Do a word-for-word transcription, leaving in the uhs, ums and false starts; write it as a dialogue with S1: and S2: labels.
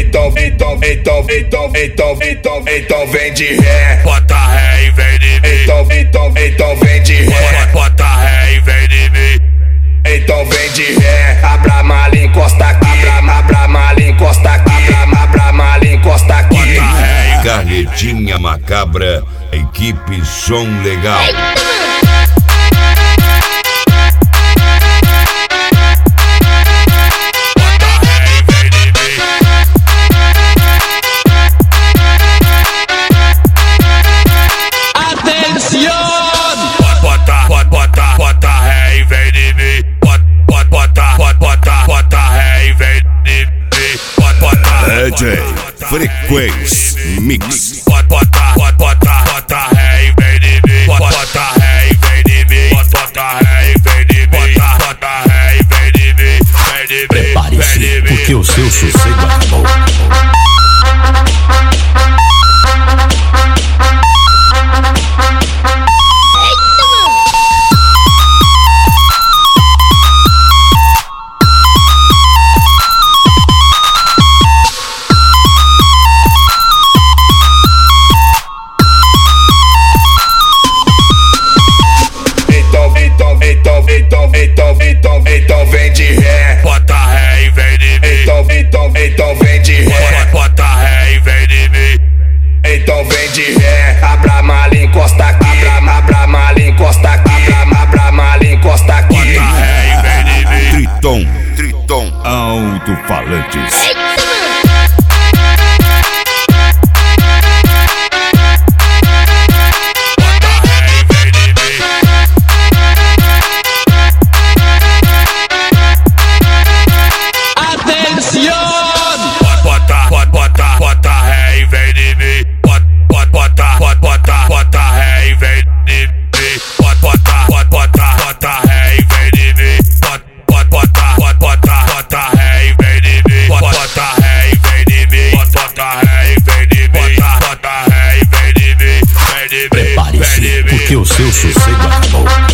S1: então, então, então, então, então, então, então vem de ré,
S2: bota ré e vem de mim.
S1: Então, então, então vem de ré,
S2: bota ré e vem de mim.
S1: Então vem de ré, abra a mala e encosta aqui, abra, abra a mala e encosta aqui, abra, abra a mala e encosta aqui.
S2: Bota ré e
S3: Carretinha Macabra, equipe Som Legal. D J Frequência Mix.
S2: Bota, bota, bota, bota ré e vem de mim. Bota ré e vem de mim. Bota ré e vem de mim. Bota ré e vem de mim. Vem de mim.
S3: Prepare-se, porque o seu sossego acabou.
S1: Então, então, então, então, então vem de ré,
S2: bota ré e vem de mim.
S1: Então, então, então vem de ré,
S2: bota ré e vem de mim.
S1: Então vem de ré, abra a mala e encosta aqui, abra, abra a mala e encosta aqui, abra, abra a mala e encosta aqui.
S2: Bota ré e vem de mim.
S3: Triton, Triton, alto-falantes. Prepare-se, porque o seu sossego acabou.